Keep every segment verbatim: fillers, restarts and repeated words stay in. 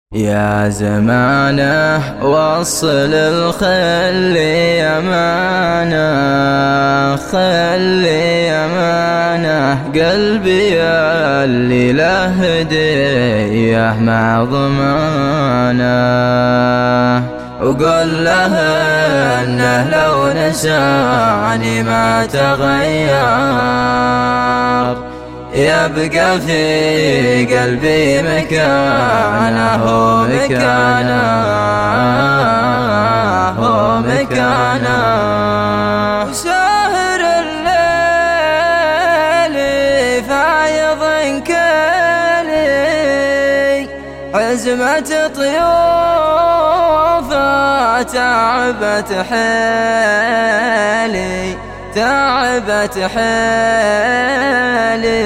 يا زمانه وصل الخلي أمانة، خلي أمانة قلبي اللي له هدية مع ضمانه، وقل له انه لو نساني ما تغير، يبقى في قلبي مكانه ومكانه ومكانه. وسهر الليل فايض كلي، عزمة طيوفه تعبت حيلي، تعبت حيلي.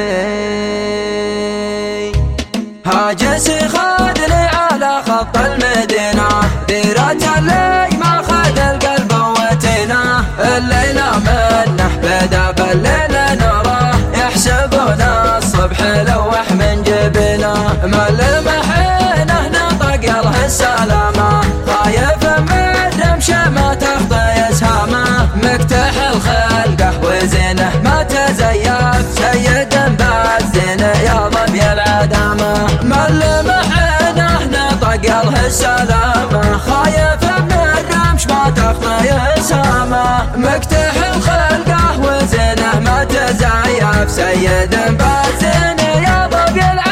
هاجس خادني على خط المدينة، ديرة اللي ما خد القلب وتنا، الليلة منه بدا بالليل نراه، يحسبنا الصبح لوح من جبنا، ملمحينه نطق له السلامة، خايف من رمشه ما تخطي اسهامه، مكتح الخلقه وزينه ما تزيف، سيد بالزينه يا ظبي العدامه، ملمحينه نطق له السلامه، خايف من رمش ما تخطي اسهامه، مكتح الخلقه وزينه ما تزيف، سيد بالزينه يا ظبي العدامه.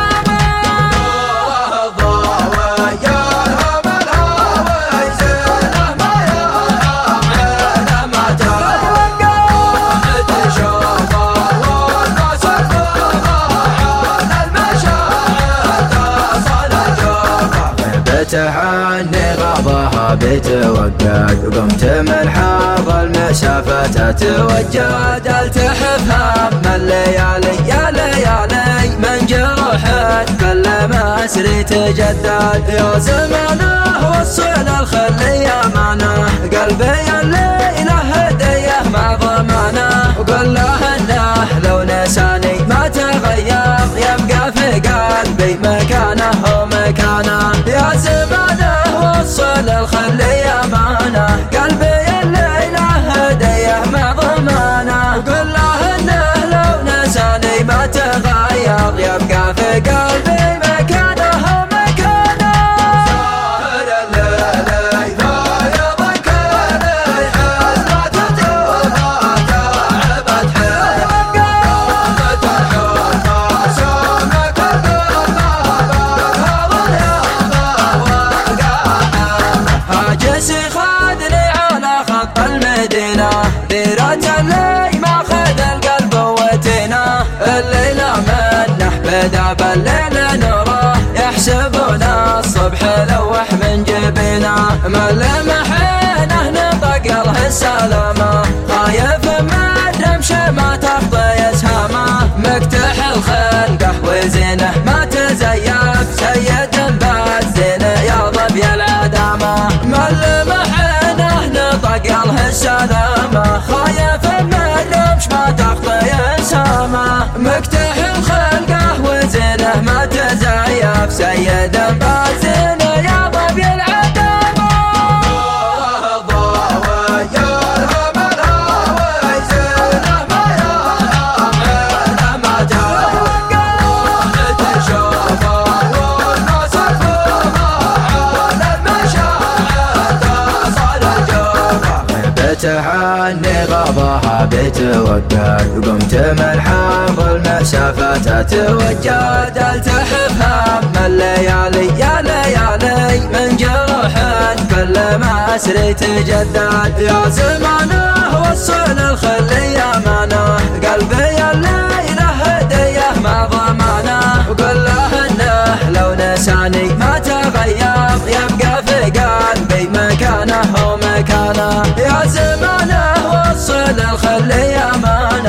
عني غضاها بتوقد، وقمت من حرب المسافة توجد، التحفها من الليالي يا ليالي، من جروح كل ما اسري تجدد، يا زمانه وصل الخلي امانه، قلبي الليله هديه مع ضمانه، وقل له انه لو نساني ما تغير، يبقى في قلبي مكانه ومكانه، يا زمانه وصل الخلي امانه، قلبي الليله هديه مع ضمانه، وقل له انه لو نساني ما تغير، يبقى في قلبي مكانه ومكانه. سهر الليل فايض كلي، عزمة طيوفه تعبت حيلي، قامت الحوفه سمك هاجس خادني على خط المدينة، ديرة اللي ما خد القلب وتنا، الليلة منه بدا بالليل نراه، يحسبنا الصبح لوح من جبنا، ملمحينه نطق له السلامة، خايف من رمشه ما تخطي اسهامه، مكتح الخلقه وزينه ما تزيف، سيد بالزينه يا ظبي العدامه، ملمحينه نطق له السلامة، خايف من رمش ما تخطي اسهامه، مكتح الخلقه وزينه ما تزيف، سيد بالزينه يا ظبي العدامه. عني غضاها بتوقد، وقمت من حرب المسافة توجد، التحفها من الليالي يا ليالي، من جروح كل ما اسري تجدد، يا زمانه وصل الخلي امانه، قلبي الليله هديه مع ضمانه، وقل له انه لو نساني ما تغير، يبقى في قلبي مكانه ومكانه، يا زمانه وصل الخلي امانه،